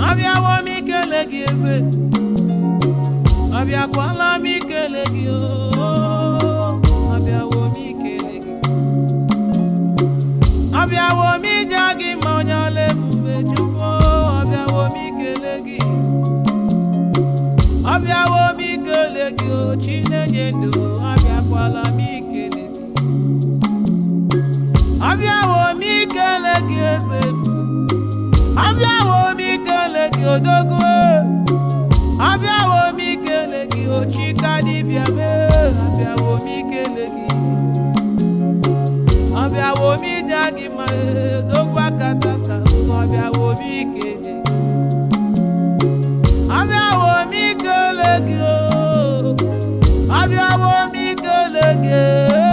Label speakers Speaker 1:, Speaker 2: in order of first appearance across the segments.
Speaker 1: abịawo m ikele gị ebe abịakwala m ikele gị abịawo m ikele gị abịawo m ije gị ma onye ọla ebube Chukwu abịawo m ikele gị abịawo m ikele gị Chinenye ndụ abịakwala m ikele gị abịawo m ikele gị ebe abịawo m ikele gị odogwu abịawo m ikele gị ochika dibịa mee abịawo m ikele gị abịawo m ije gị ma odogwu akataka abịawo m ikele gị abịawo m ikele gị abịawo m ikele gị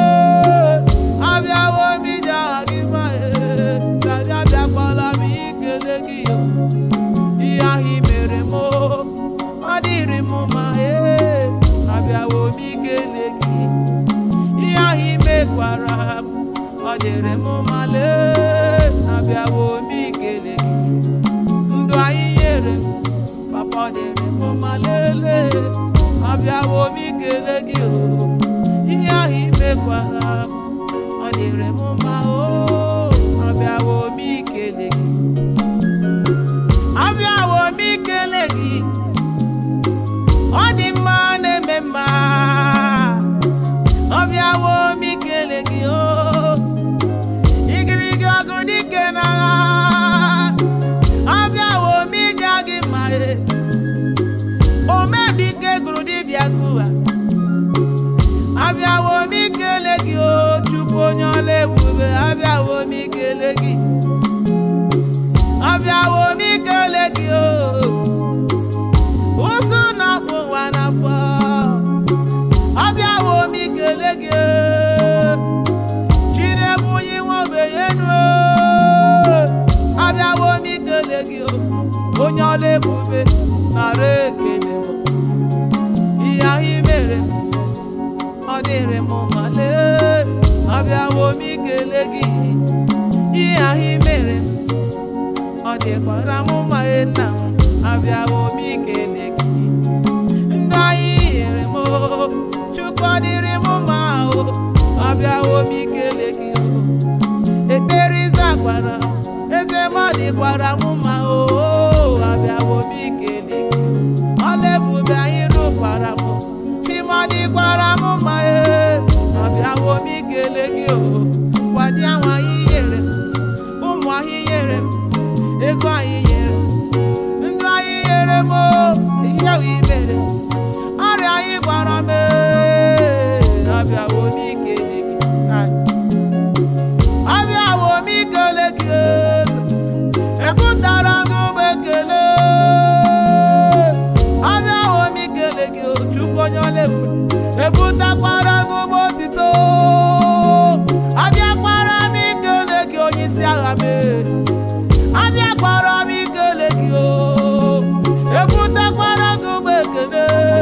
Speaker 1: abịawo m ije gị ma abịakwala m ikele gị ihe ahụ mere m ọ dịrị m ma abịawo m ikele gị ihe ahụ mekwara m ọ dịrị m ma lee abịawo m ikele gị ndụ anyị nyere m papa ọ dịrị m ma lelee abịawo m ikele gị ihe ahụ mekwara m ọ dịrị m ma abịawo m ikele gị abịawo m ikele gị ọ dị mma na-eme mma abịawo m ikele gị igirigi ọgụ dike n'agha abịawo m ije gị mma omebike gụrụ dibịa gụwa abịawo m ikele gị Chukwu onye ọla ebube abịawo m ikele gị abịawo m ikele gị ụzụ na-akpụ ụwa n'afọ abịawo m ikele gị Chinebunyi nwobeghenu abịawo m ikele gị onye ọla ebube nara ekele ihe ahụ mere ọ dịrị m ma lee abịawo m ikele gị ihe ahụ mere ọ dịkwara m ma nna m abịawo m ikele gị ndụ anyị nyere m Chukwu ọ dịrị m mma abịawo m ikele gị ekpere ịzakwara eze m ọ dịkwara m mma abịawo m ikele gị ọla ebube anyị rụkwara m chim ọ dịkwara m mma abịawo m ikele gị kwadi ahụ anyị nyere m ụmụ anyị nyere m ego anyị nyere ndụ anyị nyere m ihe ahụ mere ọrịa anyị gwara m abịawo m ikele gị abịawo m ikele gị ebutara gị ụgbọ ekele abịawo m ikele gị Chukwu onye ọla ebube ebutakwara gị ụgbọ otito abịakwara m ikele gị onye isi agha mee abịakwara m ikele gị ebutakwara gị ụgbọ ekele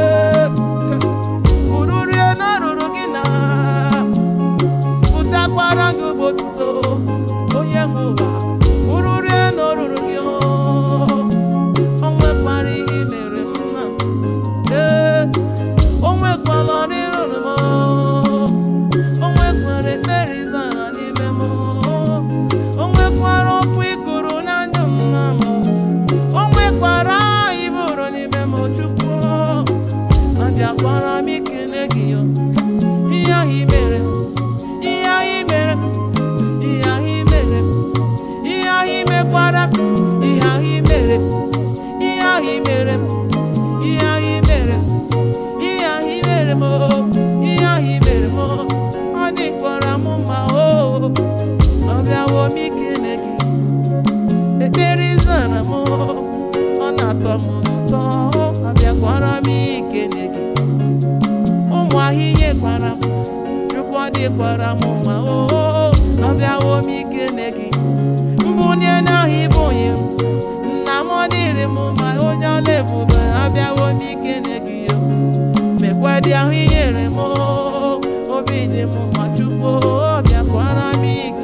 Speaker 1: ururie n'ọrụrụ gị na butakwara gị ụgbọ otito onye nwe ụwa ururie n'ọrụrụ gị o nwekwara ihe mere m o nwekwara ọrịrụrụ m o nwekwara ekpere ịzara n'ime m o nwekwara okwu ikuru na ndụ m na m o nwekwara iburu n'ime m Chukwu abịakwara m ikele gị ihe ahụ mere ihe ahụ mere ihe ahụ mere ihe ahụ mekwara ihe ahụ mere ihe ahụ mere ihe ahụ mere ihe ahụ mere m ihe ahụ mere m ọ dịkwara m mma abịawo m ikele gị ekpere ịzara m ọ na-atọ m ụtọ abịakwara m ikele gị ụmụ ahịhịa kwara m Chukwu ọ dịkwara m mma abịawo m ikele gị mbunye n'ahụ ịbụ onye nna m ọ dịrị m mma onye ọla ebube abịawo m ikele gị mekwedị ahụ inyere m obi dị m mma Chukwu bịakwara m